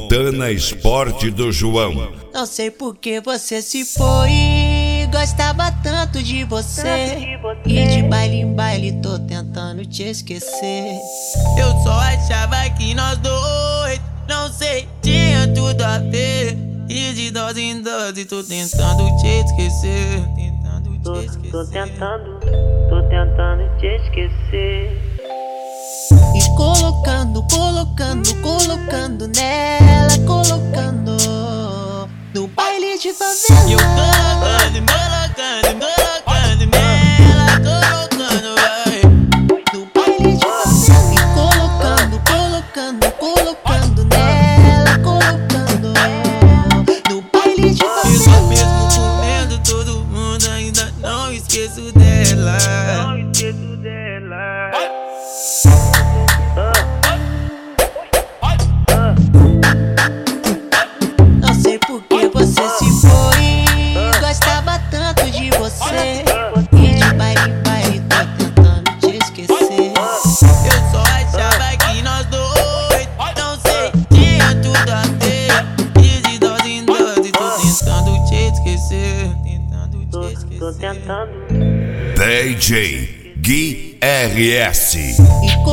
Montana Esporte do João. Não sei por que você se foi, gostava tanto de você. E de baile em baile tô tentando te esquecer. Eu só achava que nós dois, não sei, tinha tudo a ver. E de dose em dose tô tentando te esquecer. Tô tentando te esquecer. E colocando nela, colocando no baile de favela. E eu colocando nela, colocando, vai. No baile de favela. E colocando nela, colocando no baile de favela. Mesmo comendo todo mundo, ainda não esqueço dela. Não sei por que você se foi, gostava tanto de você. E de baile em baile tô tentando te esquecer. Eu só achava que nós dois, não sei, tinha tudo a ver. E de dose em dose tô tentando te esquecer. Tô tentando. DJ Gui RS. E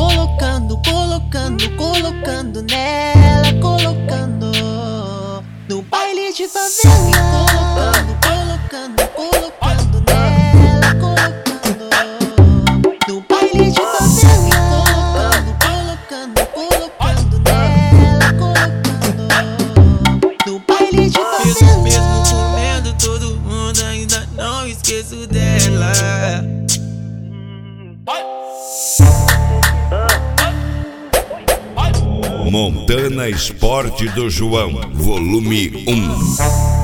colocando nela, colocando no baile de favela. E colocando nela, colocando no baile de favela. E colocando nela, colocando no baile de favela. Mesmo comendo todo mundo, ainda não esqueço dela. Montana Esporte do João, volume 1.